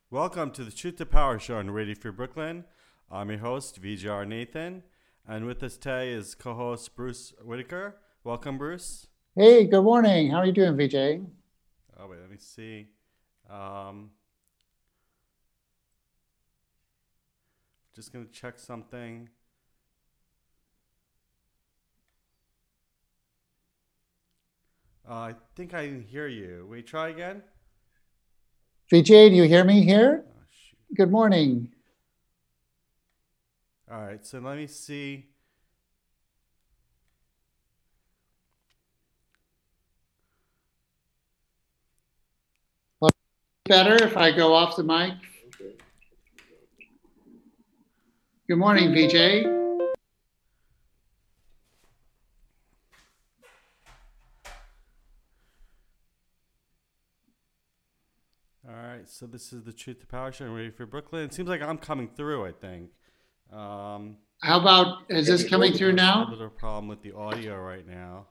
Welcome to the Truth to Power Show on Radio Free Brooklyn. I'm your host, VJR Nathan. And with us today is co-host Bruce Whitaker. Welcome, Bruce. Hey, good morning. How are you doing, VJ? Oh, wait, let me see. Just going to check something. I think I didn't hear you. Wait, try again? VJ, do you hear me here? Oh, shoot. Good morning. All right, so let me see. Better if I go off the mic? Good morning, VJ. All right, so this is the Truth to Power Show on Radio Free Brooklyn. It seems like I'm coming through, I think. How about, is this coming through A now? little problem with the audio right now.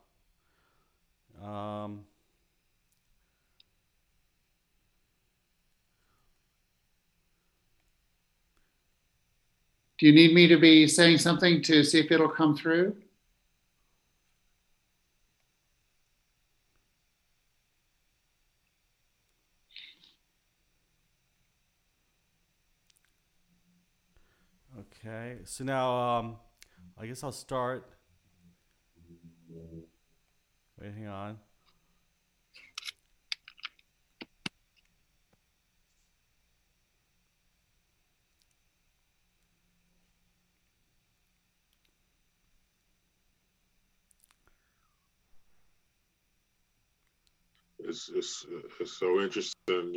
Do you need me to be saying something to see if it'll come through? Okay, so now I guess I'll start. Wait, hang on. It's so interesting.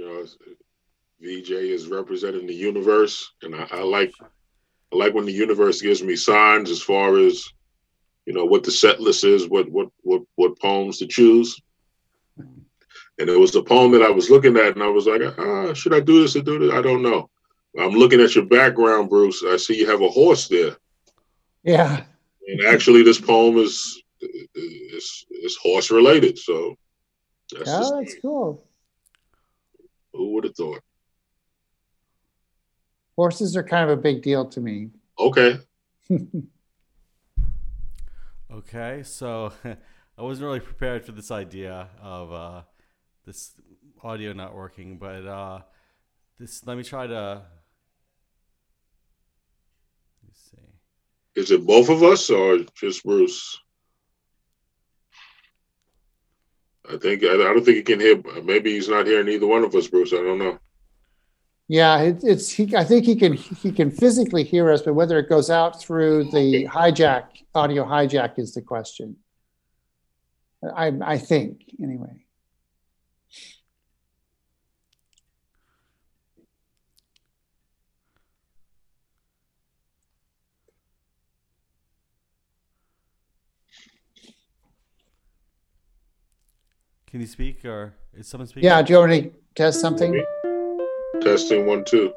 VJ is representing the universe, and I like when the universe gives me signs as far as what the set list is, what poems to choose. And it was a poem that I was looking at, and I was like, should I do this or do this? I don't know. I'm looking at your background, Bruce. I see you have a horse there. Yeah. And actually, this poem is horse related. So That's cool. Who would have thought? Horses are kind of a big deal to me. Okay. Okay, so I wasn't really prepared for this idea of this audio not working, but let me try to. Let me see. Is it both of us or just Bruce? I don't think he can hear. Maybe he's not hearing either one of us, Bruce. I don't know. Yeah, I think he can physically hear us, but whether it goes out through the audio hijack is the question. I think, anyway. Can you speak, or is someone speaking? Yeah, do you want to test something? Testing 1, 2.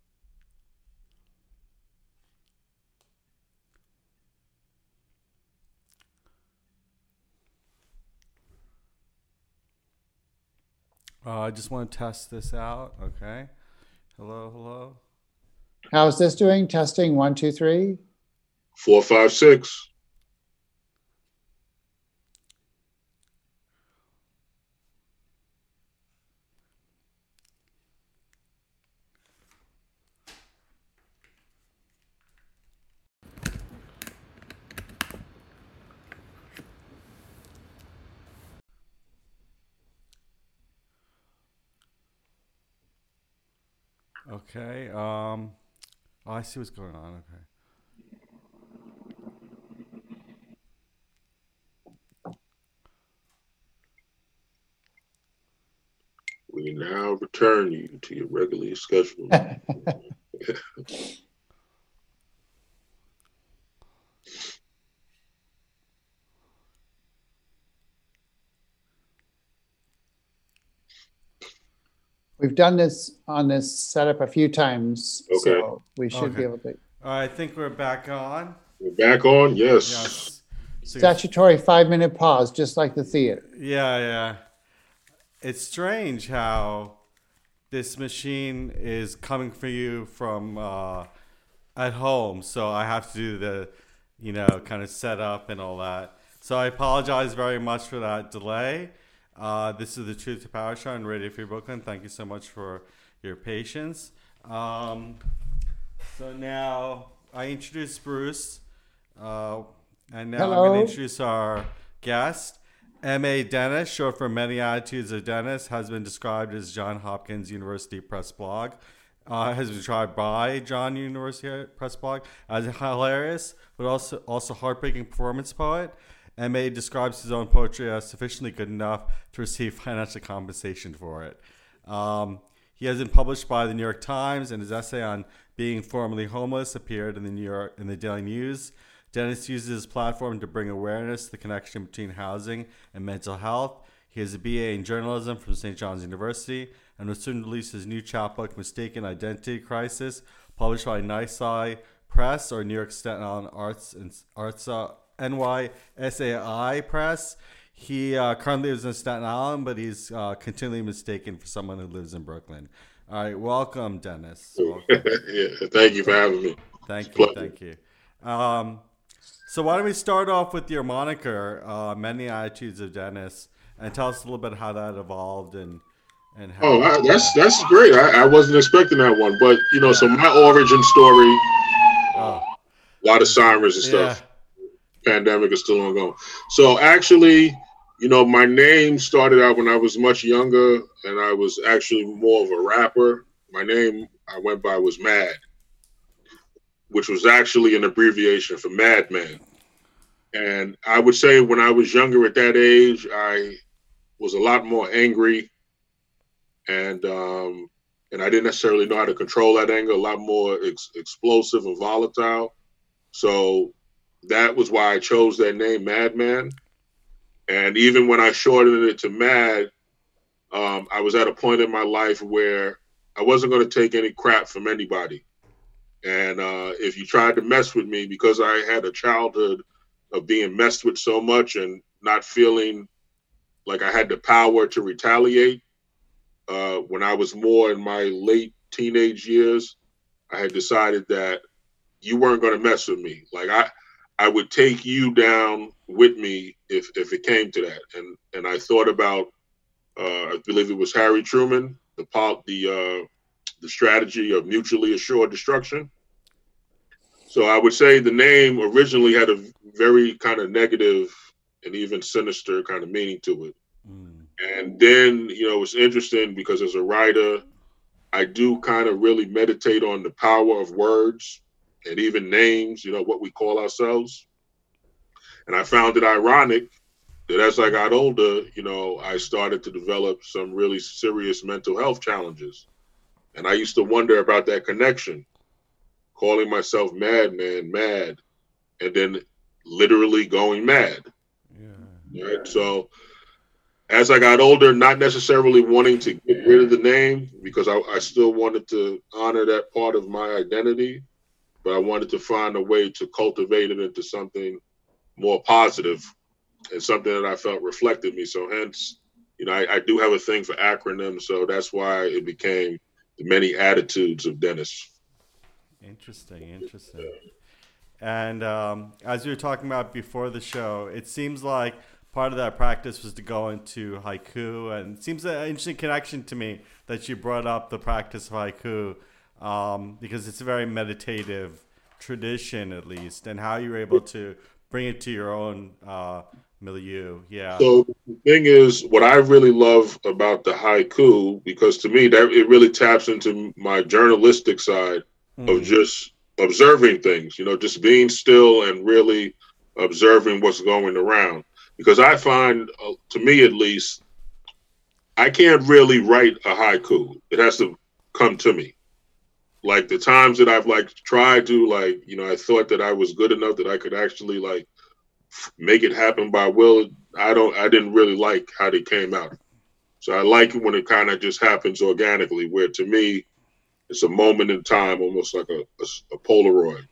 I just want to test this out. Okay. Hello. How's this doing? Testing 1, 2, 3. 4, 5, 6. Okay. I see what's going on. Okay. We now return you to your regularly scheduled. We've done this on this setup a few times, Okay. so we should be able to. I think we're back on. We're back on? Yes. Yes. So Statutory 5-minute pause, just like the theater. yeah. It's strange how this machine is coming for you from at home, so I have to do the, kind of setup and all that. So I apologize very much for that delay. This is the Truth to Power Show on Radio Free Brooklyn. Thank you so much for your patience. So now I introduced Bruce, and now Hello. I'm going to introduce our guest. M.A. Dennis, short for Many Attitudes of Dennis, has been described as Johns Hopkins University Press Blog. Has been described by John University Press Blog as a hilarious, but also heartbreaking performance poet. M.A. describes his own poetry as sufficiently good enough to receive financial compensation for it. He has been published by the New York Times, and his essay on being formerly homeless appeared in the Daily News. Dennis uses his platform to bring awareness to the connection between housing and mental health. He has a BA in journalism from St. John's University and will soon release his new chapbook, Mistaken Identity Crisis, published by NYSI Press or New York Staten Island Arts NYSAI Press. He currently lives in Staten Island, but he's continually mistaken for someone who lives in Brooklyn. All right, welcome, Dennis. Welcome. Yeah, thank you for having me. Thank you. So why don't we start off with your moniker, Many Attitudes of Dennis, and tell us a little bit how that evolved and how. That's great. I wasn't expecting that one, but so my origin story, a lot of sirens and stuff. Pandemic is still ongoing. So actually, my name started out when I was much younger, and I was actually more of a rapper. My name I went by was Mad, which was actually an abbreviation for Madman. And I would say when I was younger at that age, I was a lot more angry, and I didn't necessarily know how to control that anger, a lot more explosive and volatile. So that was why I chose that name, Madman. And even when I shortened it to Mad, I was at a point in my life where I wasn't going to take any crap from anybody. And if you tried to mess with me, because I had a childhood of being messed with so much and not feeling like I had the power to retaliate, when I was more in my late teenage years, I had decided that you weren't going to mess with me. Like I would take you down with me if it came to that. And I thought about, I believe it was Harry Truman, the strategy of mutually assured destruction. So I would say the name originally had a very kind of negative and even sinister kind of meaning to it. And then, it's interesting because as a writer, I do kind of really meditate on the power of words and even names, what we call ourselves. And I found it ironic that as I got older, I started to develop some really serious mental health challenges. And I used to wonder about that connection, calling myself Madman, mad, and then literally going mad. Yeah. Right? So as I got older, not necessarily wanting to get rid of the name because I still wanted to honor that part of my identity, but I wanted to find a way to cultivate it into something more positive and something that I felt reflected me. So hence, I do have a thing for acronyms, so that's why it became the Many Attitudes of Dennis. Interesting. And as we were talking about before the show, it seems like part of that practice was to go into haiku, and it seems an interesting connection to me that you brought up the practice of haiku, because it's a very meditative tradition, at least, and how you're able to bring it to your own milieu. Yeah. So the thing is, what I really love about the haiku, because to me that it really taps into my journalistic side of just observing things, just being still and really observing what's going around. Because I find, to me at least, I can't really write a haiku. It has to come to me. Like the times that I've tried to I thought that I was good enough that I could actually make it happen by will. I didn't really like how they came out. So I like it when it kind of just happens organically, where to me, it's a moment in time, almost like a Polaroid,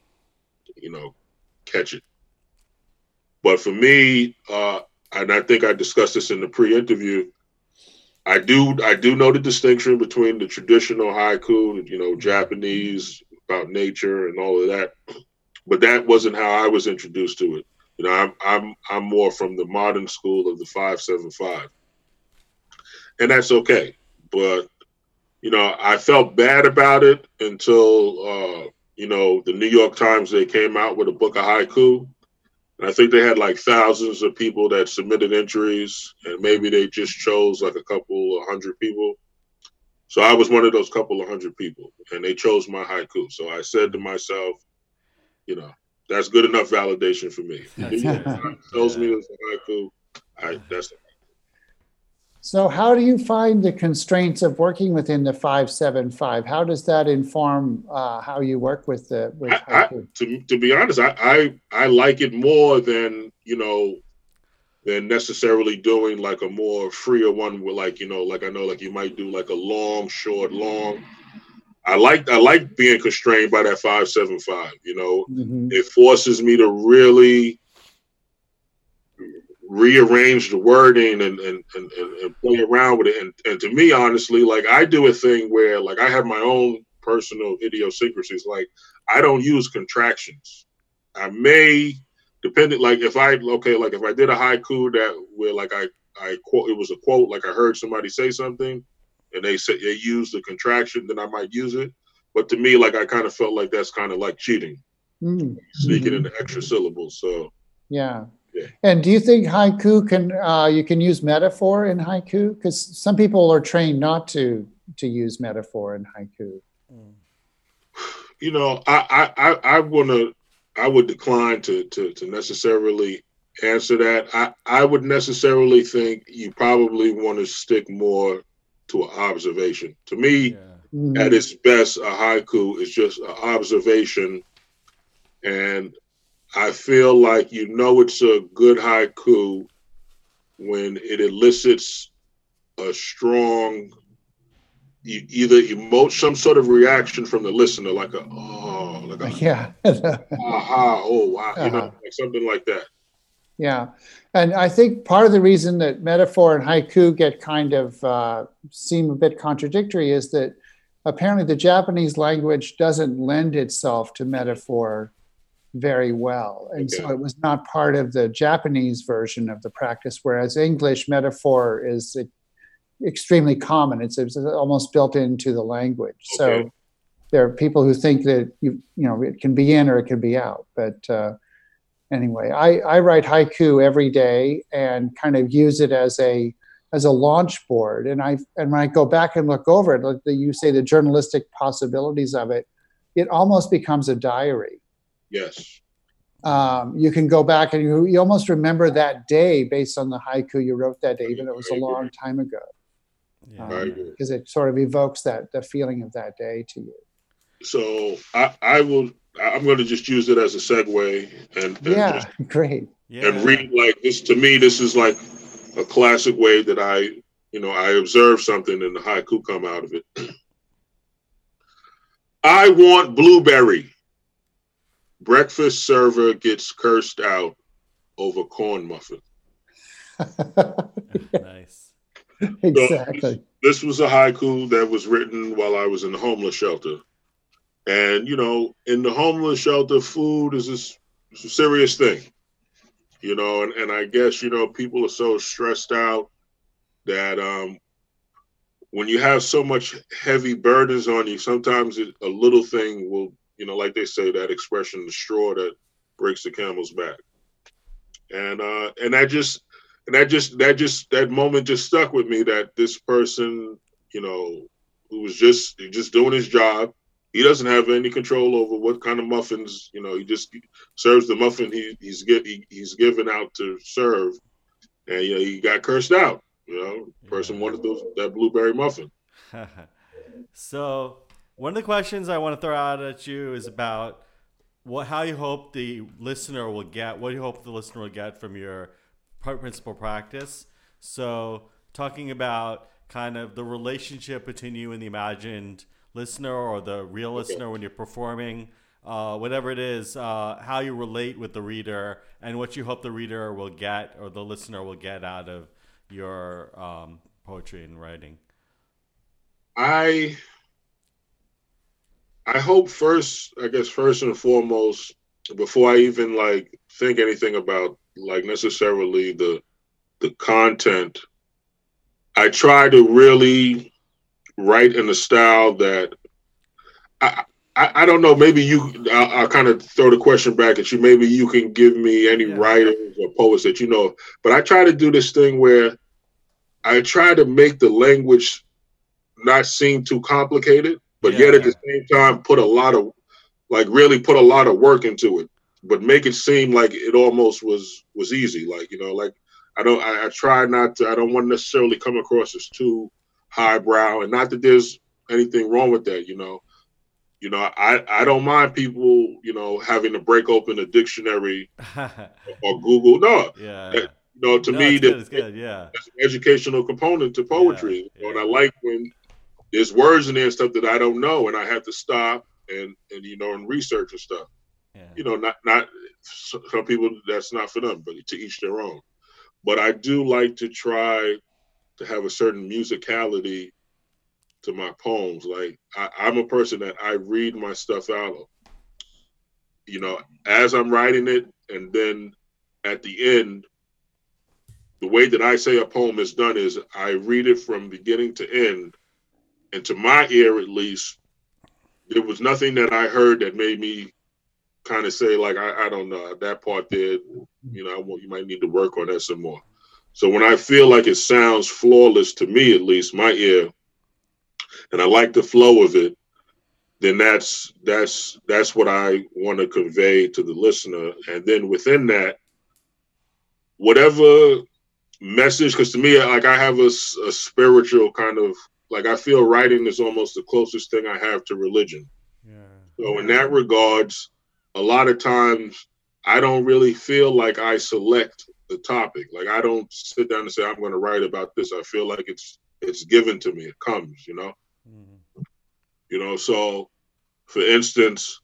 catch it. But for me, and I think I discussed this in the pre-interview, I do know the distinction between the traditional haiku, Japanese about nature and all of that, but that wasn't how I was introduced to it. I'm more from the modern school of the 575, and that's okay. But I felt bad about it until the New York Times, they came out with a book of haiku. And I think they had like thousands of people that submitted entries, and maybe they just chose like a couple of hundred people. So I was one of those couple of hundred people, and they chose my haiku. So I said to myself, that's good enough validation for me. New York Times tells me it's a haiku. That's So how do you find the constraints of working within the 575? How does that inform how you work with haiku? To be honest, I like it more than than necessarily doing like a more freer one with like I know like you might do like a long, short, long. I like being constrained by that 575. It forces me to really rearrange the wording and play around with it. And to me, honestly, like I do a thing where like I have my own personal idiosyncrasies. Like I don't use contractions. I may, depending, like if I did a haiku that where like I quote, it was a quote, like I heard somebody say something and they said they used the contraction, then I might use it. But to me, like I kind of felt like that's kind of like cheating, sneaking in the extra syllables. So yeah. And do you think haiku you can use metaphor in haiku? Because some people are trained not to use metaphor in haiku. I would decline to necessarily answer that. I would necessarily think you probably want to stick more to an observation. To me, at its best, a haiku is just an observation, and I feel like it's a good haiku when it elicits a strong, either some sort of reaction from the listener, like a oh, like a aha, oh wow, like something like that. Yeah, and I think part of the reason that metaphor and haiku get kind of seem a bit contradictory is that apparently the Japanese language doesn't lend itself to metaphor very well. And so it was not part of the Japanese version of the practice, whereas English metaphor is extremely common. It's almost built into the language. So there are people who think that it can be in or it can be out. But anyway, I write haiku every day and kind of use it as a launch board. And when I go back and look over it, like you say, the journalistic possibilities of it, it almost becomes a diary. Yes. You can go back and you almost remember that day based on the haiku you wrote that day, even though it was a long time ago. Because it sort of evokes the feeling of that day to you. So I'm going to just use it as a segue and great. And read like this. To me, this is like a classic way that I observe something and the haiku come out of it. I want blueberry. Breakfast server gets cursed out over corn muffin. Nice. Exactly. So this was a haiku that was written while I was in the homeless shelter. And, in the homeless shelter, food is a serious thing. And I guess, people are so stressed out that when you have so much heavy burdens on you, sometimes a little thing will, like they say, that expression, the straw that breaks the camel's back. And that moment just stuck with me, that this person, who was just doing his job, he doesn't have any control over what kind of muffins, he just serves the muffin he's given out to serve. And, he got cursed out, person wanted that blueberry muffin. So one of the questions I want to throw out at you is about how you hope the listener will get, what do you hope the listener will get from your principal practice? So talking about kind of the relationship between you and the imagined listener or the real listener when you're performing, whatever it is, how you relate with the reader and what you hope the reader will get or the listener will get out of your poetry and writing? I hope first and foremost, before I even like think anything about like necessarily the content, I try to really write in a style that I don't know. Maybe I'll kind of throw the question back at you. Maybe you can give me any writers or poets that you know. But I try to do this thing where I try to make the language not seem too complicated, but yet at the same time really put a lot of work into it, but make it seem like it almost was easy. Like, like I try not to, I don't want to necessarily come across as too highbrow, and not that there's anything wrong with that, I don't mind people, having to break open a dictionary or Google. No, to me, it's good. Yeah, that's an educational component to poetry. And I like when there's words in there and stuff that I don't know, and I have to stop and research and stuff. Not some people, that's not for them, but to each their own. But I do like to try to have a certain musicality to my poems. Like I'm a person that I read my stuff out, as I'm writing it, and then at the end, the way that I say a poem is done is I read it from beginning to end, and to my ear at least, there was nothing that I heard that made me kind of say, like, I don't know, that part there, you might need to work on that some more. So when I feel like it sounds flawless to me, at least my ear, and I like the flow of it, then that's what I want to convey to the listener. And then within that, whatever message, because to me, like, I have a spiritual kind of, like, I feel writing is almost the closest thing I have to religion. Yeah. So in that regards, a lot of times I don't really feel like I select the topic. Like, I don't sit down and say, I'm going to write about this. I feel like it's given to me. It comes, So for instance,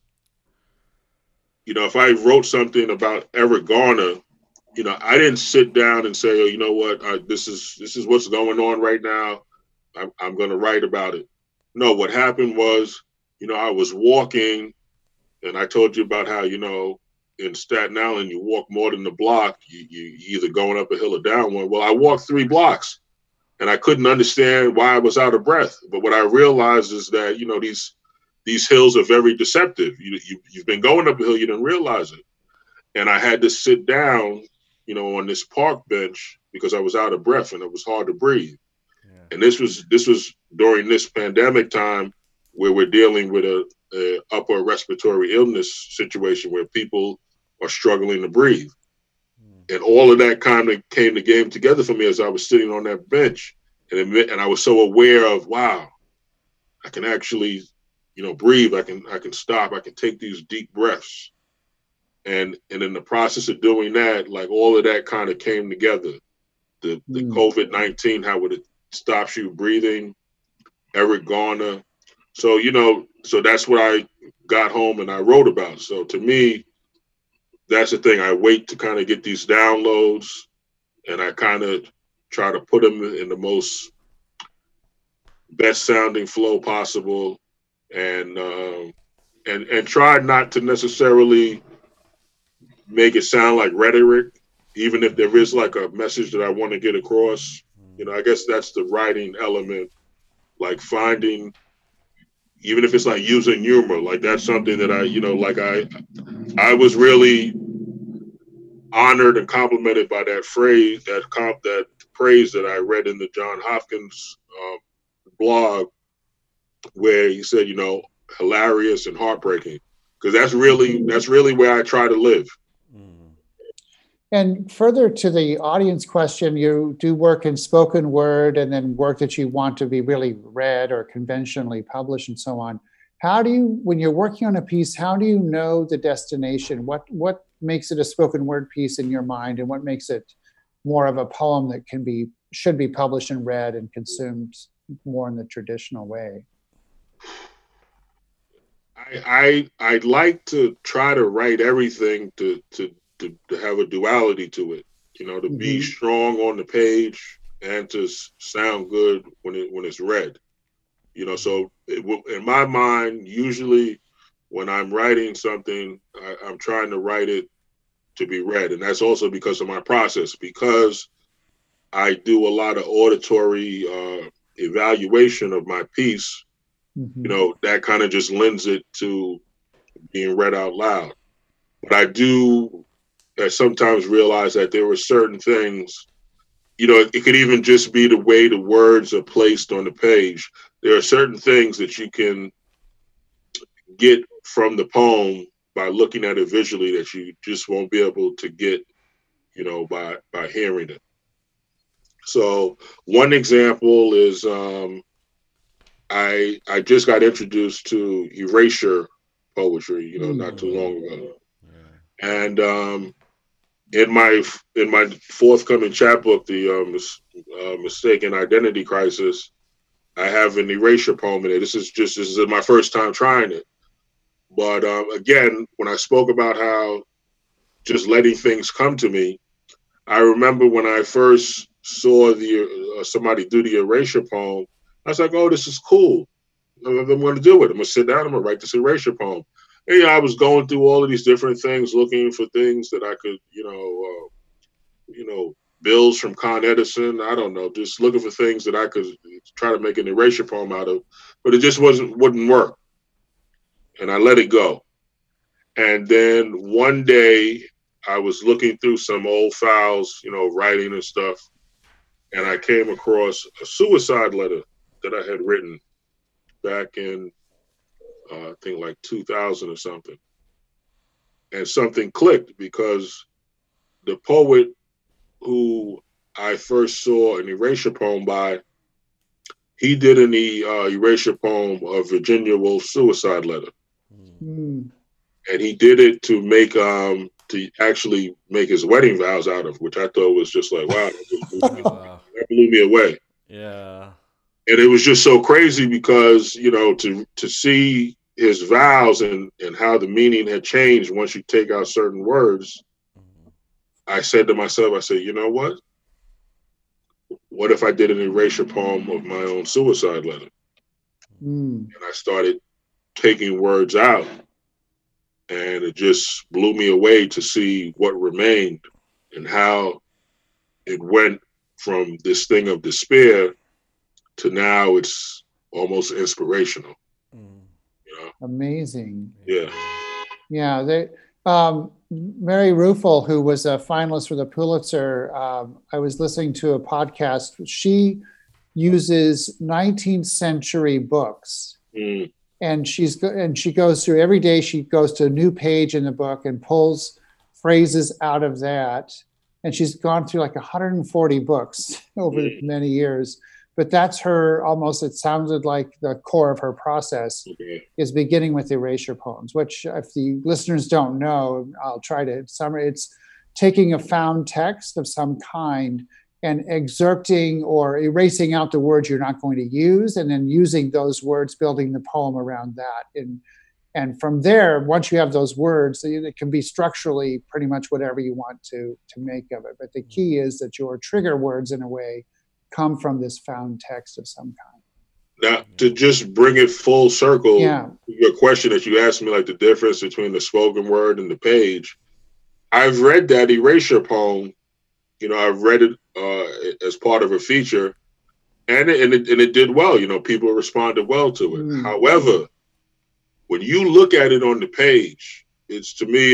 if I wrote something about Eric Garner, I didn't sit down and say, oh, you know what, this is what's going on right now. I'm going to write about it. No, what happened was, I was walking, and I told you about how, in Staten Island, you walk more than the block. You either going up a hill or down one. Well, I walked 3 blocks, and I couldn't understand why I was out of breath. But what I realized is that, these hills are very deceptive. You've been going up a hill, you didn't realize it. And I had to sit down, on this park bench because I was out of breath and it was hard to breathe. Yeah. And this was during this pandemic time where we're dealing with a upper respiratory illness situation where people are struggling to breathe. And all of that kind of came together for me as I was sitting on that bench. And I was so aware of, wow, I can actually, breathe. I can stop. I can take these deep breaths. And in the process of doing that, like, all of that kind of came together. The COVID-19, how it stops you breathing, Eric Garner. So, so that's what I got home and I wrote about. So to me, that's the thing. I wait to kind of get these downloads, and I kind of try to put them in the most best sounding flow possible, and try not to necessarily make it sound like rhetoric, even if there is like a message that I want to get across. I guess that's the writing element, like finding, even if it's like using humor, like that's something that I was really honored and complimented by that phrase, that praise that I read in the John Hopkins blog, where he said, hilarious and heartbreaking, because that's really where I try to live. And further to the audience question, you do work in spoken word and then work that you want to be really read or conventionally published and so on. How do you, when you're working on a piece, how do you know the destination? What makes it a spoken word piece in your mind, and what makes it more of a poem that should be published and read and consumed more in the traditional way? I'd like to try to write everything to have a duality to it, to be strong on the page, and to sound good when it's read. So in my mind, usually when I'm writing something, I'm trying to write it to be read, and that's also because of my process. Because I do a lot of auditory evaluation of my piece. That kind of just lends it to being read out loud. But I do sometimes realize that there were certain things. It could even just be the way the words are placed on the page. There are certain things that you can get from the poem by looking at it visually that you just won't be able to get, by hearing it. So one example is I just got introduced to erasure poetry, not too long ago, and in my forthcoming chapbook, the Mistaken Identity Crisis, I have an erasure poem in it. This is my first time trying it. But again, when I spoke about how just letting things come to me, I remember when I first saw somebody do the erasure poem, I was like, oh, this is cool. I'm going to do it. I'm going to sit down. I'm going to write this erasure poem. And I was going through all of these different things, looking for things that I could, bills from Con Edison. I don't know, just looking for things that I could try to make an erasure poem out of, but it just wouldn't work. And I let it go. And then one day I was looking through some old files, writing and stuff, and I came across a suicide letter that I had written back in I think like 2000 or something. And something clicked because the poet who I first saw an erasure poem by, he did an erasure poem of Virginia Woolf's suicide letter. And he did it to make to actually make his wedding vows out of, which I thought was just like, wow, that blew me away. Yeah. And it was just so crazy because, to see his vows and how the meaning had changed once you take out certain words, I said to myself, you know what? What if I did an erasure poem of my own suicide letter? And I started taking words out, and it just blew me away to see what remained and how it went from this thing of despair to now it's almost inspirational. Amazing. Yeah. Yeah. Mary Ruffel, who was a finalist for the Pulitzer, I was listening to a podcast. She uses 19th century books. And she goes through every day. She goes to a new page in the book and pulls phrases out of that. And she's gone through like 140 books over many years. But that's her almost, it sounded like the core of her process is beginning with erasure poems, which if the listeners don't know, I'll try to summarize. It's taking a found text of some kind and excerpting or erasing out the words you're not going to use, and then using those words, building the poem around that. And from there, once you have those words, it can be structurally pretty much whatever you want to make of it. But the key is that your trigger words, in a way, come from this found text of some kind. Now, to just bring it full circle, your question that you asked me, like the difference between the spoken word and the page, I've read that erasure poem. I've read it as part of a feature, and it did well. People responded well to it. However, when you look at it on the page, it's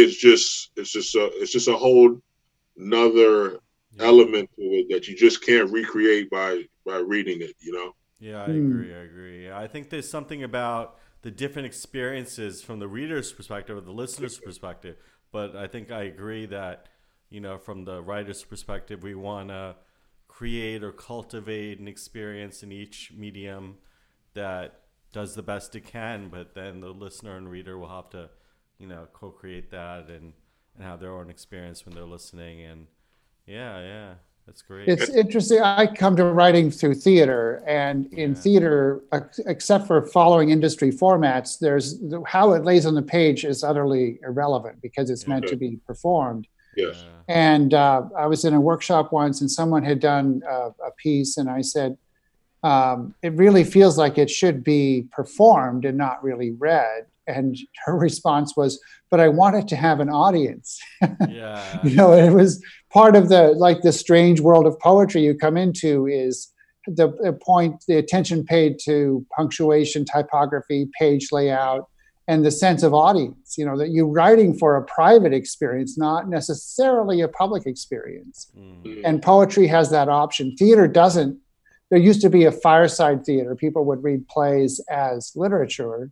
just a whole another element to it that you just can't recreate by reading it. Yeah, I agree. I think there's something about the different experiences from the reader's perspective or the listener's perspective. But I think I agree that, from the writer's perspective, we want to create or cultivate an experience in each medium that does the best it can. But then the listener and reader will have to, co-create that and have their own experience when they're listening. And yeah. That's great. It's interesting. I come to writing through theater, and in theater, except for following industry formats, how it lays on the page is utterly irrelevant because it's meant to be performed. Yes. And I was in a workshop once, and someone had done a piece, and I said, it really feels like it should be performed and not really read. And her response was, but I want it to have an audience. Yeah. It was part of the strange world of poetry you come into is the attention paid to punctuation, typography, page layout, and the sense of audience, that you're writing for a private experience, not necessarily a public experience. And poetry has that option. Theater doesn't. There used to be a fireside theater. People would read plays as literature.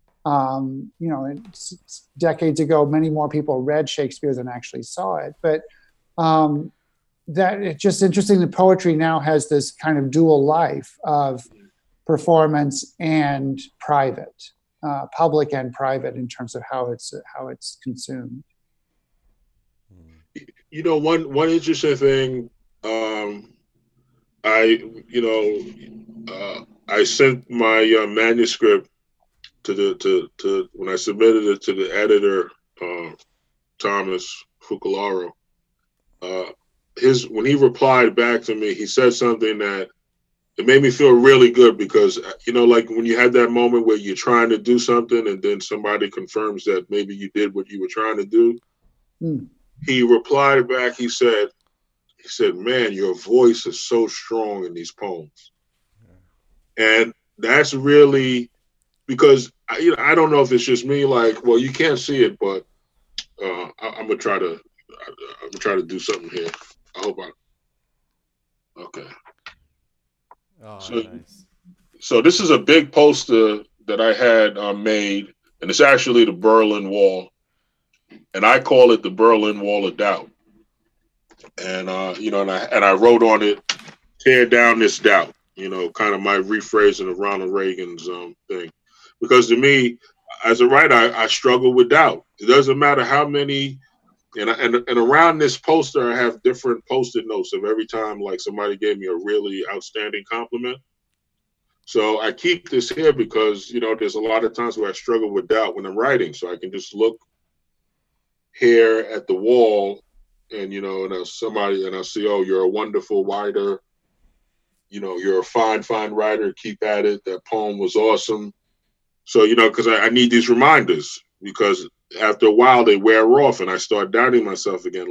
Decades ago, many more people read Shakespeare than actually saw it. But that it's just interesting that poetry now has this kind of dual life of performance and private. Public and private in terms of how it's consumed. One interesting thing. I sent my manuscript to when I submitted it to the editor, Thomas Fukularo. When he replied back to me, he said something that it made me feel really good because, like when you had that moment where you're trying to do something and then somebody confirms that maybe you did what you were trying to do. He replied back, he said, man, your voice is so strong in these poems. And that's really because, I don't know if it's just me, well, you can't see it, but I'm going to try to do something here. I hope okay. Oh, nice. So this is a big poster that I had made, and it's actually the Berlin Wall, and I call it the Berlin Wall of Doubt. And I wrote on it, "Tear down this doubt." Kind of my rephrasing of Ronald Reagan's thing, because to me, as a writer, I struggle with doubt. It doesn't matter how many. And around this poster, I have different Post-it notes of every time somebody gave me a really outstanding compliment. So I keep this here because, there's a lot of times where I struggle with doubt when I'm writing. So I can just look here at the wall and, and I'll see, oh, you're a wonderful writer. You're a fine writer. Keep at it. That poem was awesome. So, because I need these reminders because after a while they wear off and I start doubting myself again,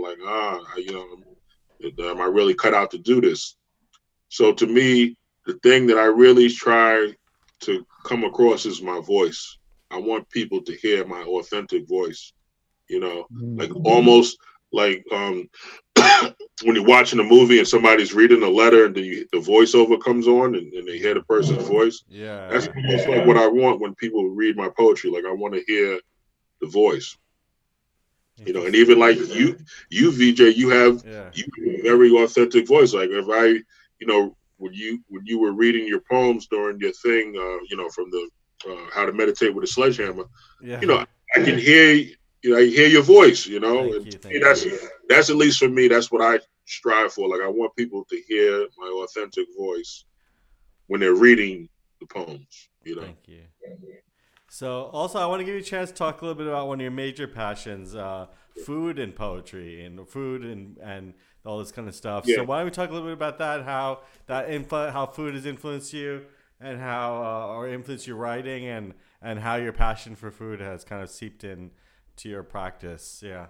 am I really cut out to do this? So to me, the thing that I really try to come across is my voice. I want people to hear my authentic voice, almost like when you're watching a movie and somebody's reading a letter and then the voiceover comes on and they hear the person's voice. Yeah. That's almost like what I want when people read my poetry. I want to hear the voice, and even like you VJ, you have a very authentic voice. Like if I, when you were reading your poems during your thing, from the How to Meditate with a Sledgehammer, I can hear, I hear your voice, that's at least for me, that's what I strive for. I want people to hear my authentic voice when they're reading the poems, Thank you. So also I want to give you a chance to talk a little bit about one of your major passions, food and poetry and food and all this kind of stuff. Yeah. So why don't we talk a little bit about that, how food has influenced you and how or influenced your writing and how your passion for food has kind of seeped in to your practice. Yeah.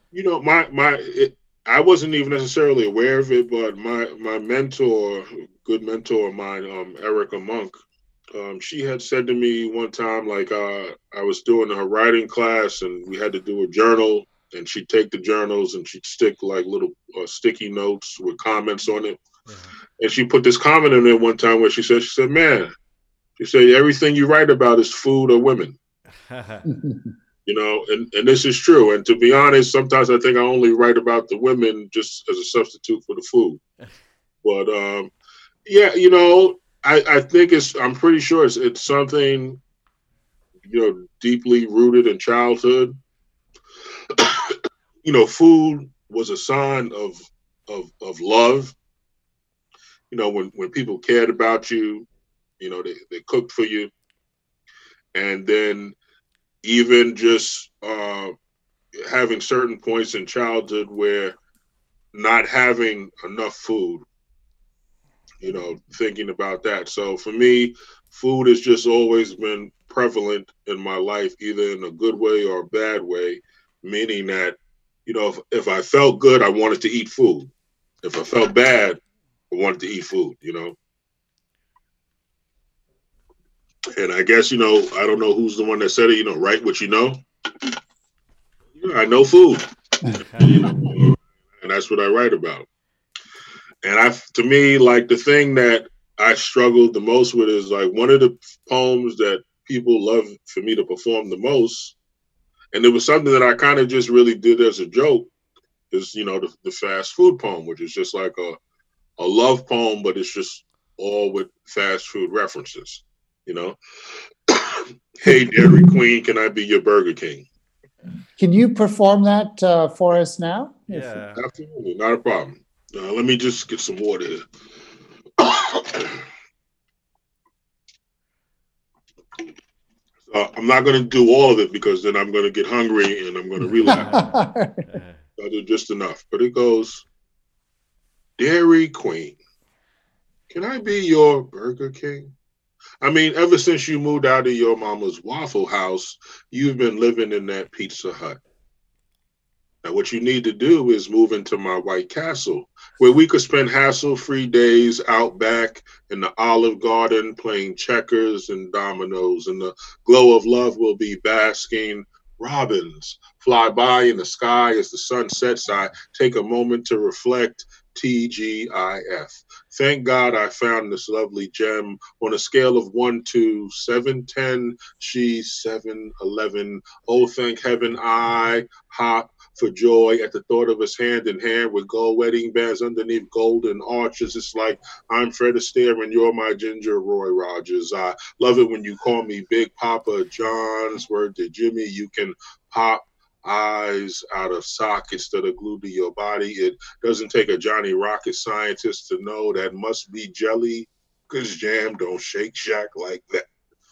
I wasn't even necessarily aware of it, but my mentor, good mentor of mine, Erica Monk, she had said to me one time, I was doing her writing class and we had to do a journal, and she'd take the journals and she'd stick little sticky notes with comments on it. Yeah. And she put this comment in there one time where she said, man, she said, everything you write about is food or women. And this is true. And to be honest, sometimes I think I only write about the women just as a substitute for the food. But I think I'm pretty sure it's something, deeply rooted in childhood. Food was a sign of love. When people cared about you, they cooked for you. And then even just having certain points in childhood where not having enough food, thinking about that. So for me, food has just always been prevalent in my life, either in a good way or a bad way, meaning that, if I felt good, I wanted to eat food. If I felt bad, I wanted to eat food, And I guess, I don't know who's the one that said it, write what you know. I know food. And that's what I write about. And to me, like the thing that I struggled the most with is like one of the poems that people love for me to perform the most. And it was something that I kind of just really did as a joke is, the fast food poem, which is just like a love poem, but it's just all with fast food references, Hey, Dairy Queen, can I be your Burger King? Can you perform that for us now? Yeah. Absolutely, not a problem. Let me just get some water here. I'm not going to do all of it because then I'm going to get hungry and I'm going to relapse. I'll do just enough. But it goes, Dairy Queen, can I be your Burger King? I mean, ever since you moved out of your mama's Waffle House, you've been living in that Pizza Hut. Now, what you need to do is move into my White Castle, where we could spend hassle-free days out back in the Olive Garden playing checkers and dominoes, and the glow of love will be basking. Robins fly by in the sky as the sun sets. I take a moment to reflect. TGIF. Thank God I found this lovely gem on a scale of 1 to 710. She's 711. Oh, thank heaven I hop for joy at the thought of us hand in hand with gold wedding bands underneath golden arches. It's like I'm Fred Astaire and you're my Ginger Roy Rogers. I love it when you call me Big Papa John's. Word to Jimmy, you can pop eyes out of sockets that are glued to your body. It doesn't take a Johnny Rocket scientist to know that must be jelly, because jam don't shake Shack like that.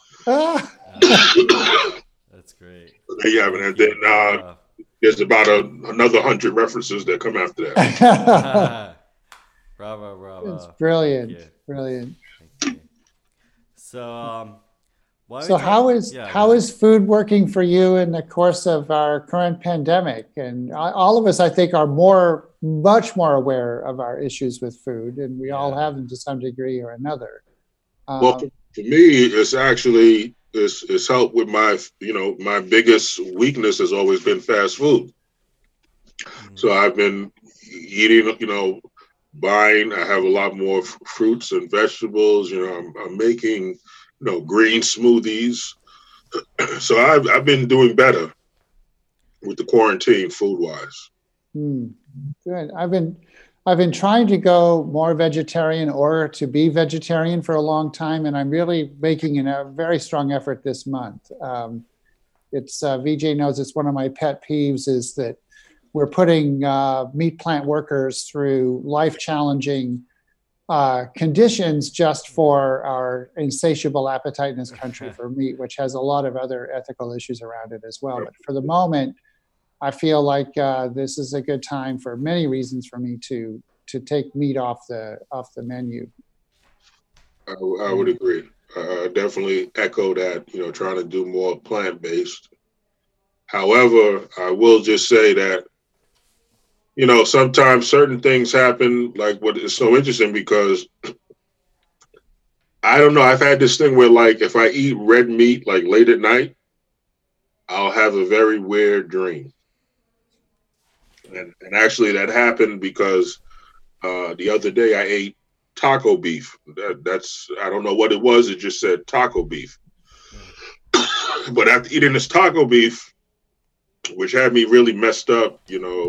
That's great. There you have it. And then there's about another 100 references that come after that. Bravo. It's brilliant. Brilliant. Thank you. So, how is food working for you in the course of our current pandemic? And all of us, I think, are much more aware of our issues with food, and we all have them to some degree or another. Well, for me, it's actually it's helped with my biggest weakness has always been fast food. Mm-hmm. So I've been eating, buying. I have a lot more fruits and vegetables. I'm making green smoothies. So I've been doing better with the quarantine food wise. Good. I've been trying to go more vegetarian or to be vegetarian for a long time, and I'm really making a very strong effort this month. It's VJ knows it's one of my pet peeves is that we're putting meat plant workers through life-challenging conditions just for our insatiable appetite in this country for meat, which has a lot of other ethical issues around it as well. But for the moment, I feel like this is a good time for many reasons for me to take meat off the menu. I would agree. I definitely echo that, trying to do more plant-based. However, I will just say that sometimes certain things happen, like what is so interesting because I don't know, I've had this thing where like if I eat red meat like late at night, I'll have a very weird dream. And actually that happened because the other day I ate taco beef. That's I don't know what it was, it just said taco beef. But after eating this taco beef, which had me really messed up,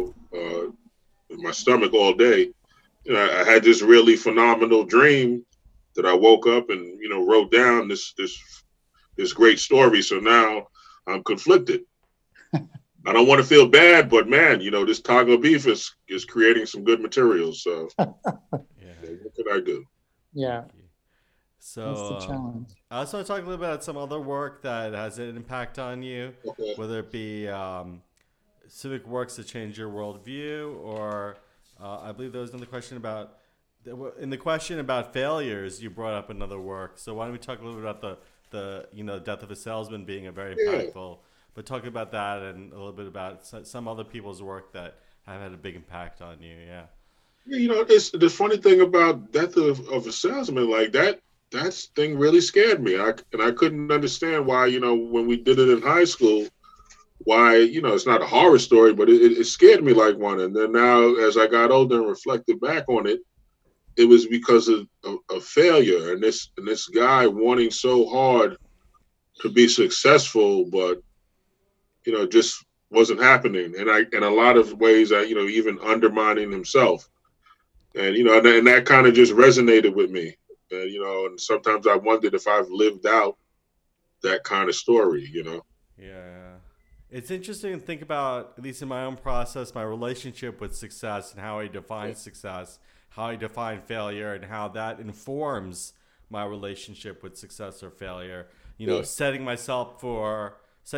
my stomach all day. I had this really phenomenal dream that I woke up and wrote down this great story. So now I'm conflicted. I don't want to feel bad, but man, this taco beef is creating some good material. So what could I do? Yeah. So that's the challenge. I also want to talk a little bit about some other work that has an impact on you, whether it be civic works to change your worldview, or I believe there was another question about in the question about failures. You brought up another work, so why don't we talk a little bit about the Death of a Salesman being a very impactful, but talk about that and a little bit about some other people's work that have had a big impact on you. Yeah. It's the funny thing about Death of a Salesman, like that thing really scared me. I couldn't understand why, when we did it in high school, why, it's not a horror story, but it scared me like one. And then now, as I got older and reflected back on it, it was because of failure and this guy wanting so hard to be successful, but just wasn't happening. And in a lot of ways, even undermining himself. And and that kind of just resonated with me. And and sometimes I wondered if I've lived out that kind of story. Yeah. It's interesting to think about, at least in my own process, my relationship with success and how I define success, how I define failure, and how that informs my relationship with success or failure. Setting myself up for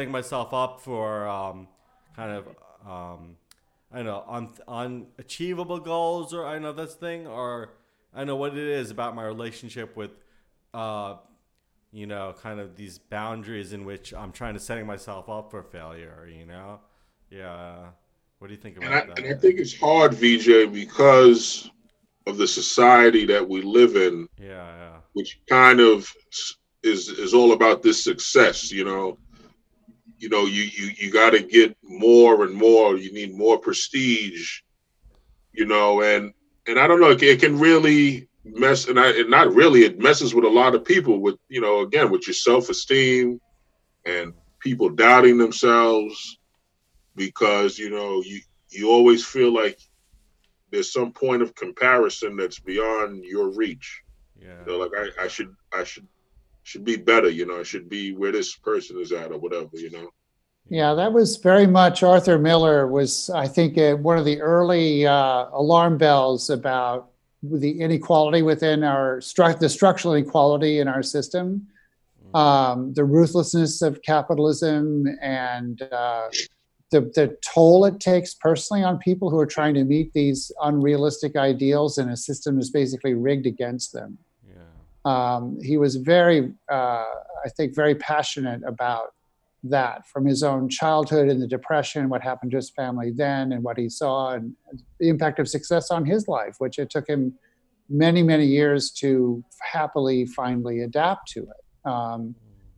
kind of I don't know, unachievable goals, or I know this thing, or I know what it is about my relationship with kind of these boundaries in which I'm trying to setting myself up for failure, Yeah. What do you think about that? And I think it's hard, VJ, because of the society that we live in. Yeah. Which kind of is all about this success, you got to get more and more. You need more prestige, and I don't know. It can really mess, it messes with a lot of people with, again, with your self-esteem and people doubting themselves because, you always feel like there's some point of comparison that's beyond your reach. Yeah. Like I should be better, I should be where this person is at or whatever, Yeah, that was very much Arthur Miller was, I think, one of the early alarm bells about the inequality within the structural inequality in our system, the ruthlessness of capitalism, and the toll it takes personally on people who are trying to meet these unrealistic ideals in a system that's basically rigged against them. He was very, I think, very passionate about that from his own childhood and the depression, what happened to his family then, and what he saw, and the impact of success on his life, which it took him many, many years to happily, finally adapt to it.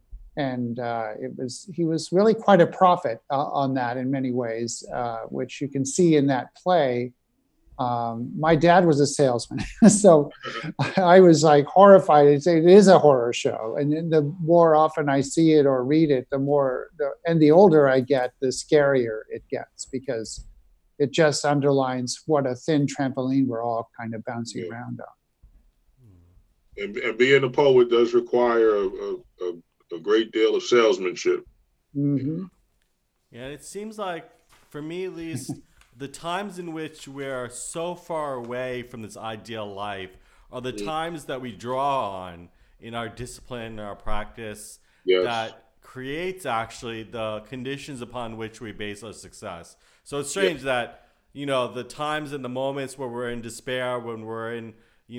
He was really quite a prophet on that in many ways, which you can see in that play. My dad was a salesman, so I was like horrified. It is a horror show, and the more often I see it or read it, the older I get, the scarier it gets, because it just underlines what a thin trampoline we're all kind of bouncing around on. And being a poet does require a great deal of salesmanship. Mm-hmm. Yeah, it seems like, for me at least, the times in which we're so far away from this ideal life are the times that we draw on in our discipline, our practice, that creates actually the conditions upon which we base our success. So it's strange that, the times and the moments where we're in despair, when we're in,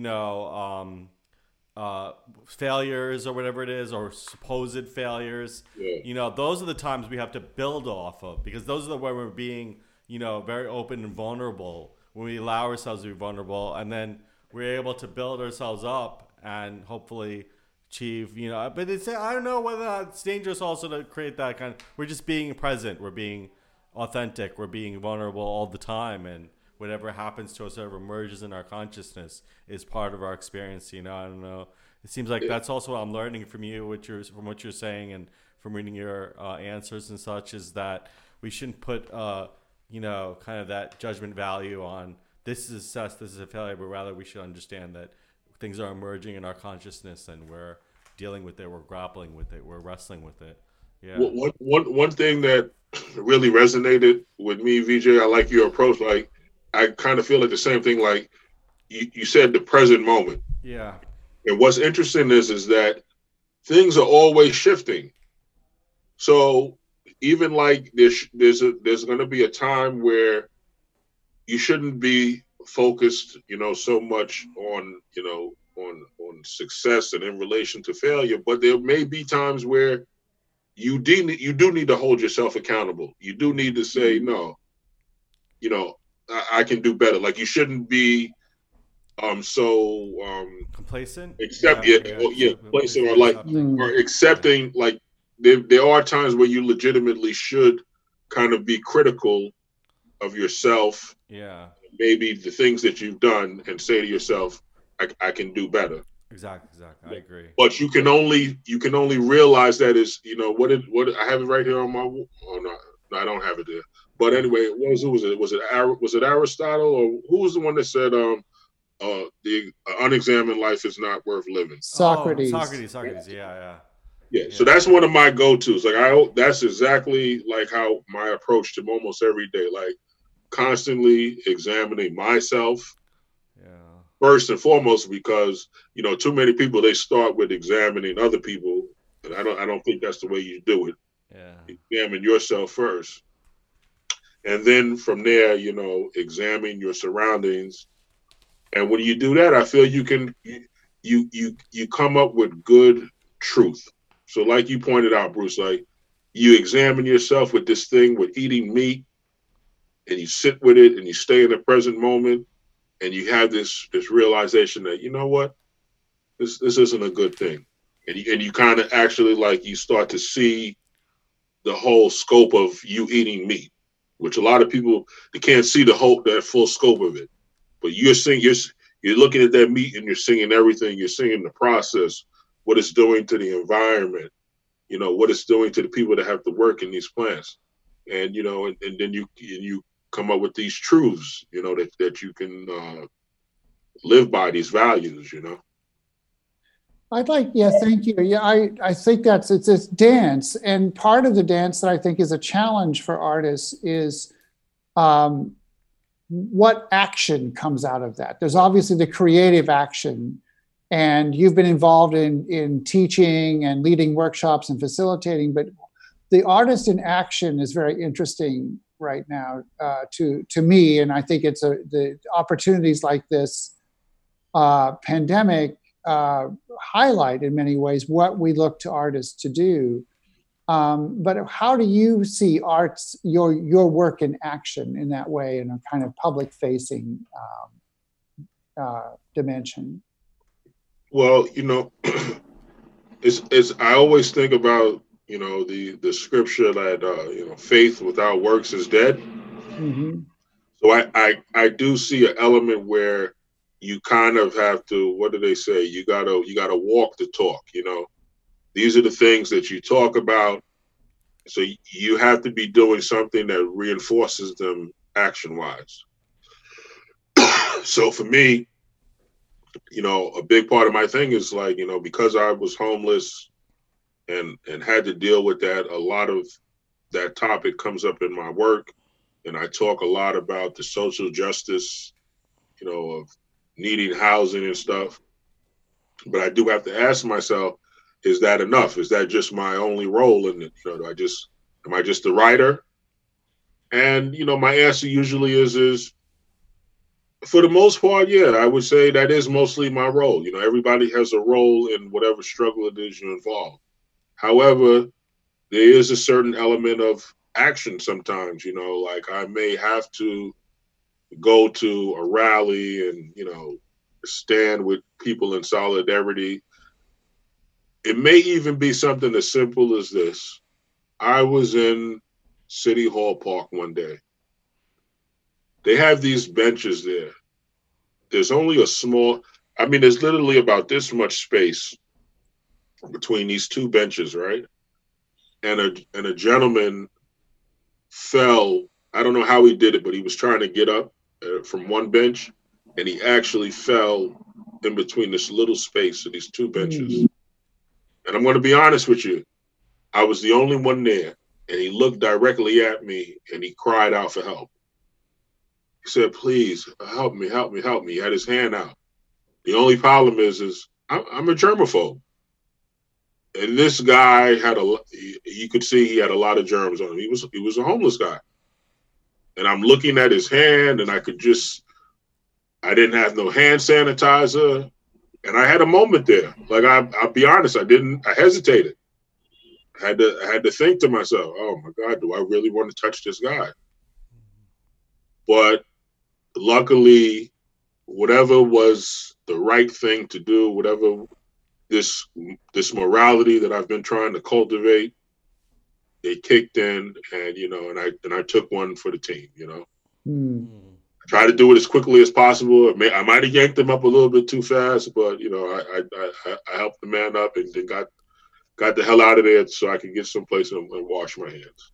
failures or whatever it is, or supposed failures, those are the times we have to build off of, because those are the where we're being very open and vulnerable, when we allow ourselves to be vulnerable, and then we're able to build ourselves up and hopefully achieve, but I don't know whether or not it's dangerous also to create that kind of, we're just being present, we're being authentic, we're being vulnerable all the time, and whatever happens to us, whatever emerges in our consciousness is part of our experience, I don't know. It seems like that's also what I'm learning from you, from what you're saying, and from reading your answers and such, is that we shouldn't put kind of that judgment value on this is a success, this is a failure, but rather we should understand that things are emerging in our consciousness and we're dealing with it, we're grappling with it, we're wrestling with it. Yeah. One thing that really resonated with me, VJ, I like your approach. Like, I kind of feel like the same thing. Like you said, the present moment. Yeah. And what's interesting is that things are always shifting. So even like there's going to be a time where you shouldn't be focused, so much on, on success and in relation to failure. But there may be times where you do need to hold yourself accountable. You do need to say, no, I can do better. Like you shouldn't be Complacent. accept it, complacent, or like or accepting. Like there are times where you legitimately should kind of be critical of yourself. Yeah. Maybe the things that you've done, and say to yourself, I can do better. Exactly. I agree. But you can only realize that is, what I have it right here on my. Oh no, I don't have it there. But anyway, who was it? Was it Aristotle, or who was the one that said the unexamined life is not worth living? Socrates. Socrates. Yeah. So that's one of my go-tos. Like that's exactly like how my approach to almost every day. Like constantly examining myself. Yeah. First and foremost, because too many people, they start with examining other people, and I don't think that's the way you do it. Yeah. Examine yourself first, and then from there, examine your surroundings. And when you do that, I feel you come up with good truth. So, like you pointed out, Bruce, like you examine yourself with this thing with eating meat, and you sit with it, and you stay in the present moment. And you have this realization that, you know what, this isn't a good thing, and you kind of actually, like, you start to see the whole scope of you eating meat, which a lot of people, they can't see that full scope of it. But you're looking at that meat and you're seeing everything. You're seeing the process, what it's doing to the environment, what it's doing to the people that have to work in these plants, and and then you come up with these truths, that you can live by, these values, Thank you. Yeah, I think it's this dance. And part of the dance that I think is a challenge for artists is what action comes out of that. There's obviously the creative action, and you've been involved in teaching and leading workshops and facilitating, but the artist in action is very interesting right now to me, and I think it's the opportunities like this pandemic highlight in many ways what we look to artists to do. But how do you see your work in action in that way, in a kind of public-facing dimension? Well, it's I always think about the scripture that faith without works is dead. Mm-hmm. So I do see an element where you kind of have to, what do they say? You gotta walk the talk. These are the things that you talk about. So you have to be doing something that reinforces them action wise. So for me, a big part of my thing is like, because I was homeless and had to deal with that, a lot of that topic comes up in my work. And I talk a lot about the social justice, of needing housing and stuff. But I do have to ask myself, is that enough? Is that just my only role in it? Am I just a writer? And, my answer usually is for the most part, yeah, I would say that is mostly my role. Everybody has a role in whatever struggle it is you're involved. However, there is a certain element of action sometimes, like I may have to go to a rally and, stand with people in solidarity. It may even be something as simple as this. I was in City Hall Park one day. They have these benches there. There's only there's literally about this much space between these two benches, right? And a gentleman fell. I don't know how he did it, but he was trying to get up from one bench, and he actually fell in between this little space of these two benches. Mm-hmm. And I'm going to be honest with you. I was the only one there, and he looked directly at me, and he cried out for help. He said, "Please help me, help me, help me." He had his hand out. The only problem is I'm a germaphobe. And this guy had you could see he had a lot of germs on him. He was a homeless guy. And I'm looking at his hand, and I didn't have no hand sanitizer. And I had a moment there. Like, I'll be honest, I hesitated. I had to think to myself, oh my God, do I really want to touch this guy? But luckily, whatever was the right thing to do, whatever this morality that I've been trying to cultivate, it kicked in, and and I took one for the team. I tried to do it as quickly as possible. I might have yanked him up a little bit too fast, but I helped the man up and then got the hell out of there so I could get someplace and wash my hands.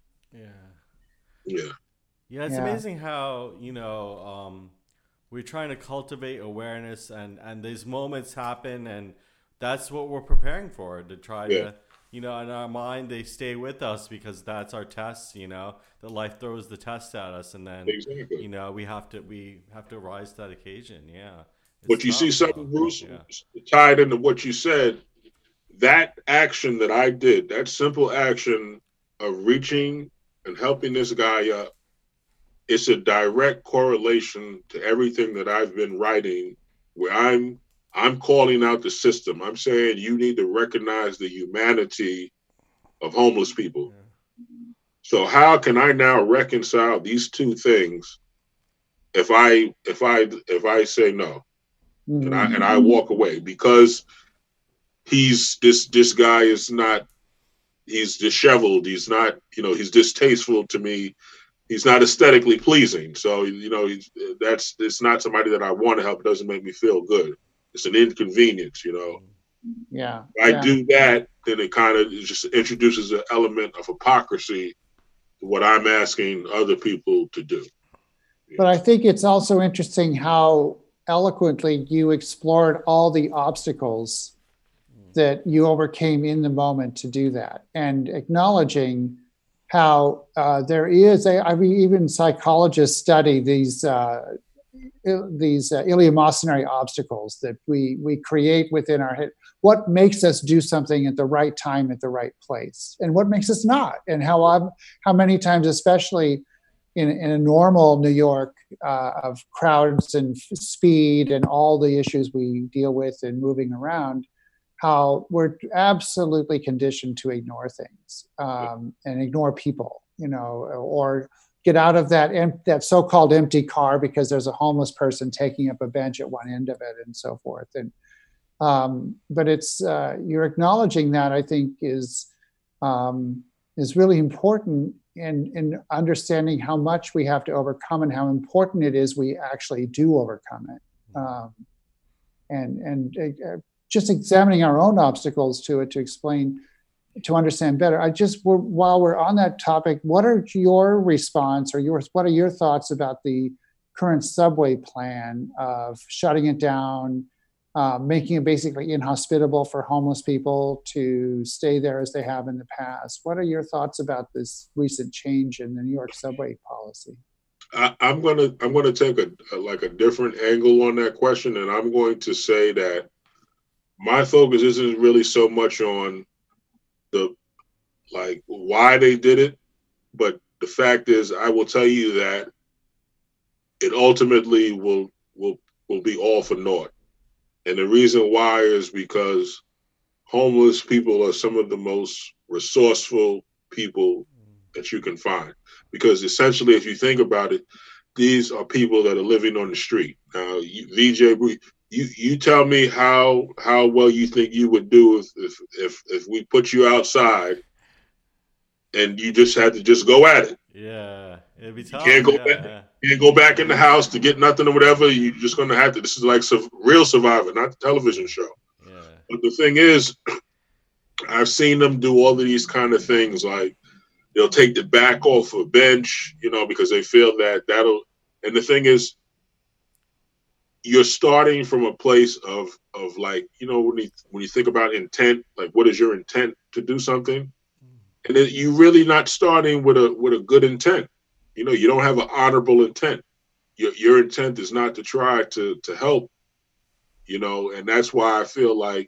Yeah. It's amazing how we're trying to cultivate awareness, and these moments happen, and that's what we're preparing for, to try to, in our mind, they stay with us because that's our test, that life throws the test at us, and then, exactly. we have to rise to that occasion. Yeah. But you see something, Bruce, tied into what you said, that action that I did, that simple action of reaching and helping this guy up, it's a direct correlation to everything that I've been writing, where I'm calling out the system. I'm saying you need to recognize the humanity of homeless people. So how can I now reconcile these two things if I say no, and I walk away because this guy is not, he's disheveled, he's not, he's distasteful to me. He's not aesthetically pleasing. So, it's not somebody that I want to help. It doesn't make me feel good. It's an inconvenience, Yeah. If I do that, then it kind of just introduces an element of hypocrisy to what I'm asking other people to do. But I think it's also interesting how eloquently you explored all the obstacles that you overcame in the moment to do that, and acknowledging how there is even psychologists study these eleemosynary obstacles that we create within our head. What makes us do something at the right time at the right place, and what makes us not, and how many times, especially in a normal New York of crowds and speed and all the issues we deal with in moving around, how we're absolutely conditioned to ignore things and ignore people, or get out of that so-called empty car because there's a homeless person taking up a bench at one end of it, and so forth. And but it's you're acknowledging that, I think, is really important in understanding how much we have to overcome and how important it is we actually do overcome it. And just examining our own obstacles to it to understand better. While we're on that topic, what are your response or what are your thoughts about the current subway plan of shutting it down, making it basically inhospitable for homeless people to stay there as they have in the past? What are your thoughts about this recent change in the New York subway policy? I'm gonna take a different angle on that question, and I'm going to say that my focus isn't really so much on why they did it, but the fact is, I will tell you that it ultimately will be all for naught. And the reason why is because homeless people are some of the most resourceful people that you can find. Because essentially, if you think about it, these are people that are living on the street. Now, VJ, you tell me how well you think you would do if we put you outside and you just had to just go at it. Yeah, it'd be tough. You can't go back in the house to get nothing or whatever. You're just going to have to. This is like real Survivor, not the television show. Yeah. But the thing is, I've seen them do all of these kind of things. Like they'll take the back off a bench, because they feel that that'll. And the thing is, you're starting from a place of like, when you think about intent, like what is your intent to do something? And you're really not starting with a good intent. You don't have an honorable intent. Your intent is not to try to help, and that's why I feel like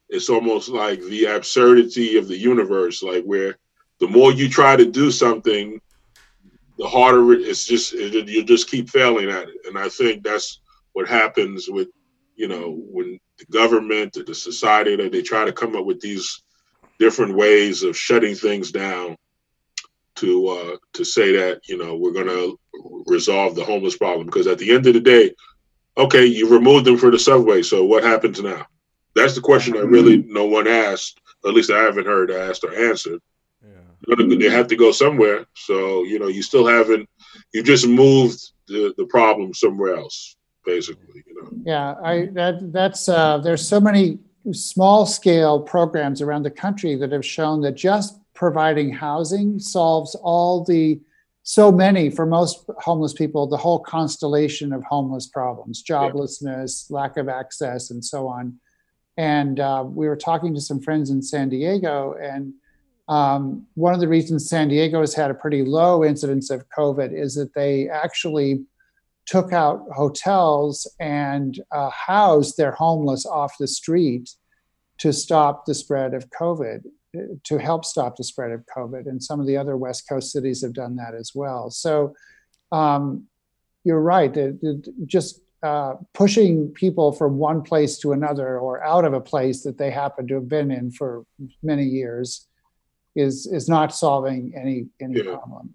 it's almost like the absurdity of the universe, like where the more you try to do something, the harder you just keep failing at it. And I think that's what happens with, when the government or the society, that they try to come up with these different ways of shutting things down to say that, we're going to resolve the homeless problem. Because at the end of the day, okay, you removed them for the subway, so what happens now? That's the question that really no one asked, or at least I haven't heard asked or answered. Yeah. They have to go somewhere. So, you still haven't, you just moved the problem somewhere else, basically, Yeah, there's so many small scale programs around the country that have shown that just providing housing solves so many, for most homeless people, the whole constellation of homeless problems, joblessness, lack of access, and so on. And we were talking to some friends in San Diego, and one of the reasons San Diego has had a pretty low incidence of COVID is that they actually took out hotels and housed their homeless off the street to stop the spread of COVID, to help stop the spread of COVID. And some of the other West Coast cities have done that as well. So you're right. Just pushing people from one place to another or out of a place that they happen to have been in for many years is not solving any problem.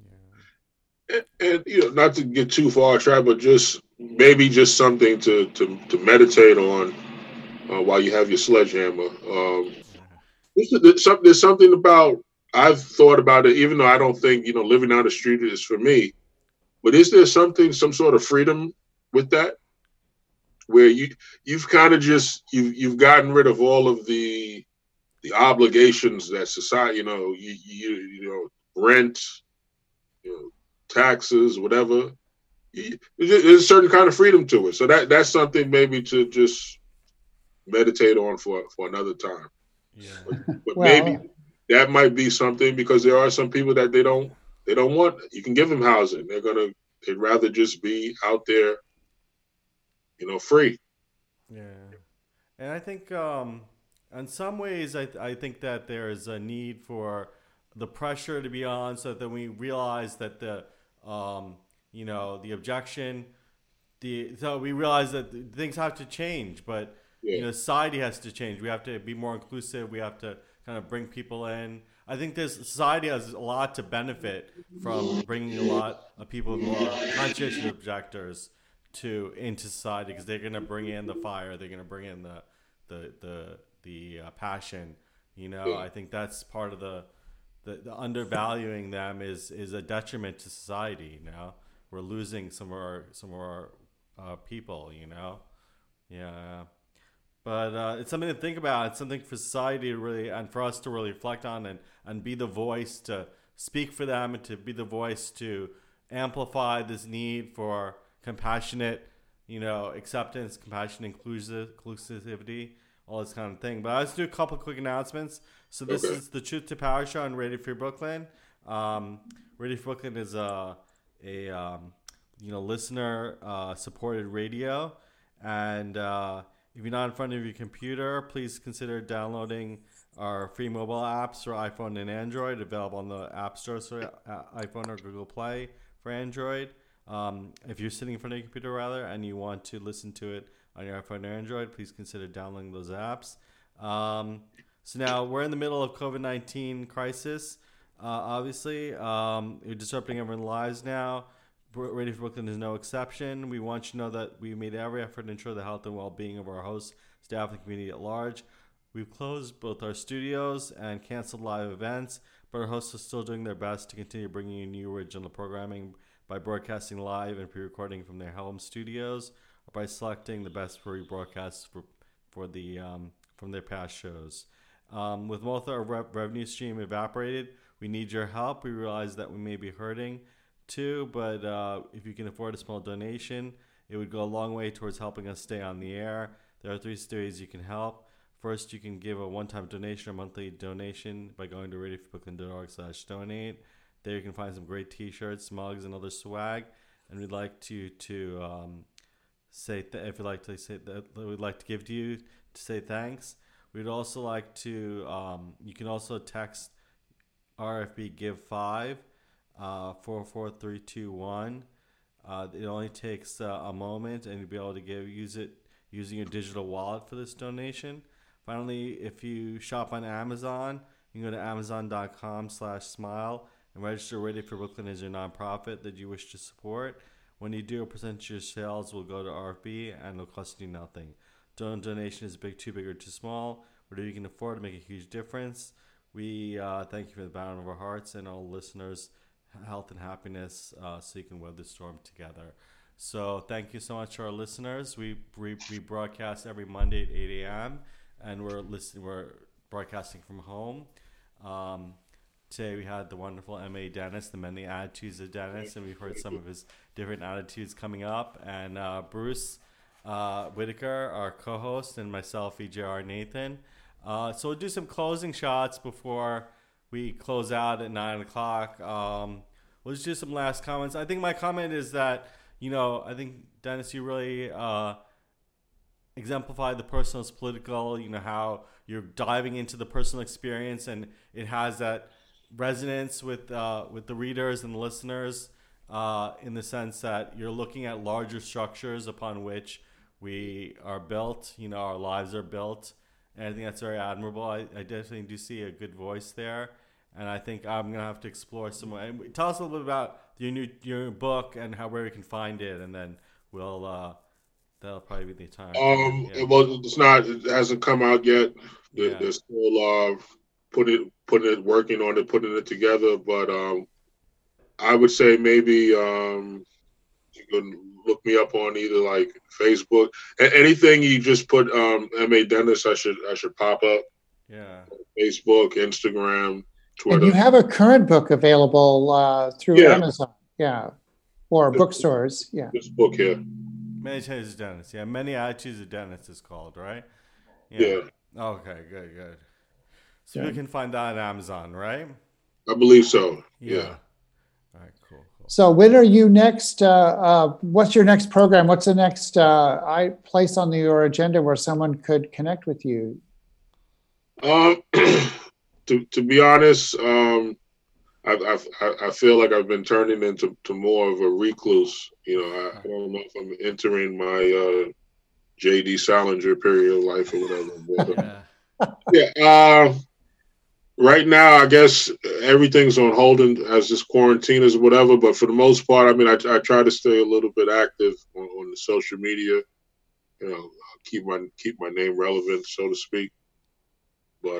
And not to get too far track, but maybe something to meditate on while you have your sledgehammer. There's something about, I've thought about it, even though I don't think living on the street is for me. But is there some sort of freedom with that, where you've kind of you've gotten rid of all of the obligations that society, rent, taxes, whatever. There's a certain kind of freedom to it. So that's something maybe to just meditate on for another time. Yeah. But maybe that might be something, because there are some people that they don't want. You can give them housing. They'd rather just be out there, free. Yeah. And I think in some ways I think that there's a need for the pressure to be on, so that we realize that the objection, so we realize that things have to change, but society has to change. We have to be more inclusive. We have to kind of bring people in. I think society has a lot to benefit from bringing a lot of people who are conscientious objectors into society, because they're going to bring in the fire. They're going to bring in the passion. I think that's part of the undervaluing them is a detriment to society. We're losing some of our people. Yeah. But it's something to think about. It's something for society to really, and for us to really reflect on, and be the voice to speak for them, and to be the voice to amplify this need for compassionate, acceptance, compassion, inclusivity, all this kind of thing. But let's do a couple quick announcements. So this is the Truth to Power show on Radio Free Brooklyn. Radio Free Brooklyn is a listener supported radio, and if you're not in front of your computer, please consider downloading our free mobile apps for iPhone and Android, available on the App Store, so iPhone or Google Play for Android. If you're sitting in front of your computer, and you want to listen to it on your iPhone or Android, please consider downloading those apps. So now we're in the middle of COVID-19 crisis. Obviously, we're disrupting everyone's lives now. Radio Free Brooklyn is no exception. We want you to know that we made every effort to ensure the health and well-being of our hosts, staff, and community at large. We've closed both our studios and canceled live events, but our hosts are still doing their best to continue bringing you new original programming by broadcasting live and pre-recording from their home studios, or by selecting the best rebroadcasts from their past shows. With most of our revenue stream evaporated, we need your help. We realize that we may be hurting too, but if you can afford a small donation, it would go a long way towards helping us stay on the air. There are 3 ways you can help. First, you can give a one-time donation or monthly donation by going to radiofreebrooklyn.org/donate. There you can find some great t-shirts, mugs, and other swag. And we'd like to say if you'd like to say that, we'd like to give to you to say thanks. We'd also like to, you can also text RFB Give 5 44321. It only takes a moment, and you'll be able to use it using your digital wallet for this donation. Finally, if you shop on Amazon, you can go to amazon.com/smile and register Ready for Brooklyn as your nonprofit that you wish to support. When you do, a percentage of your sales will go to RFB and it'll cost you nothing. Donation is big, too big, or too small. Whatever you can afford to make a huge difference. We thank you from the bottom of our hearts, and all listeners, health and happiness, so you can weather the storm together. So thank you so much to our listeners. We broadcast every Monday at 8 a.m. and we're broadcasting from home. Today we had the wonderful M.A. Dennis, the many attitudes of Dennis, and we've heard some of his different attitudes coming up. And Bruce Whitaker, our co-host, and myself, EJR Nathan. So we'll do some closing shots before we close out at 9 o'clock. We'll just do some last comments. I think my comment is that, I think, Dennis, you really exemplified the personal is political, how you're diving into the personal experience, and it has that resonance with the readers and the listeners in the sense that you're looking at larger structures upon which we are built, our lives are built. And I think that's very admirable. I definitely do see a good voice there. And I think I'm going to have to explore some more. And tell us a little bit about your new book and where we can find it. And then that'll probably be the time. Well, it hasn't come out yet. They're still working on it, putting it together. But I would say maybe you can look me up on either like Facebook. Anything you just put M.A. Dennis, I should pop up. Yeah. Facebook, Instagram, Twitter. And you have a current book available through Amazon, or bookstores, This book here. Many Attitudes of Dennis. Yeah, Many Attitudes of Dennis is called, right? Yeah. Okay, good. So you can find that on Amazon, right? I believe so. Yeah. All right, cool. So when are you next? What's your next program? What's the next place on your agenda where someone could connect with you? To be honest, I feel like I've been turning into more of a recluse. I don't know if I'm entering my J.D. Salinger period of life or whatever. But, right now, I guess everything's on hold as this quarantine is whatever. But for the most part, I try to stay a little bit active on the social media. Keep my name relevant, so to speak. But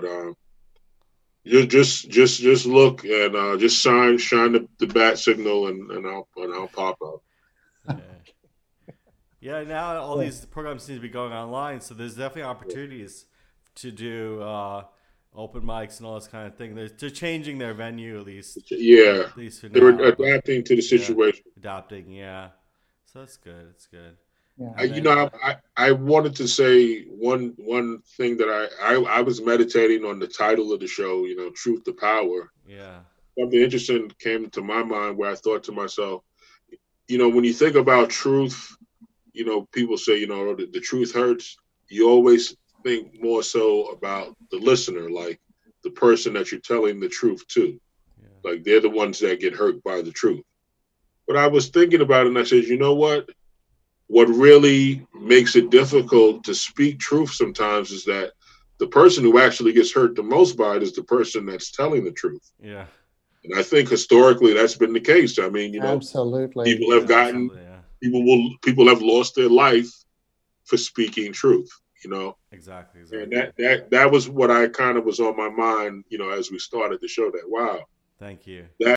just look and just shine the bat signal, and I'll pop up. Yeah. Now all these programs seem to be going online, so there's definitely opportunities to do open mics and all this kind of thing. They're changing their venue at least. Yeah, at least for they're now, adapting to the situation. Adapting, yeah. So that's good. It's good. Yeah. I wanted to say one thing that I was meditating on the title of the show. Truth to Power. Yeah. Something interesting came to my mind where I thought to myself, when you think about truth, people say, the truth hurts. You always think more so about the listener, like the person that you're telling the truth to. Yeah. Like they're the ones that get hurt by the truth. But I was thinking about it and I said, you know what? What really makes it difficult to speak truth sometimes is that the person who actually gets hurt the most by it is the person that's telling the truth. Yeah. And I think historically that's been the case. Absolutely. People have people have lost their life for speaking truth, Exactly. And that was what I kind of was on my mind, as we started the show, that wow. Thank you.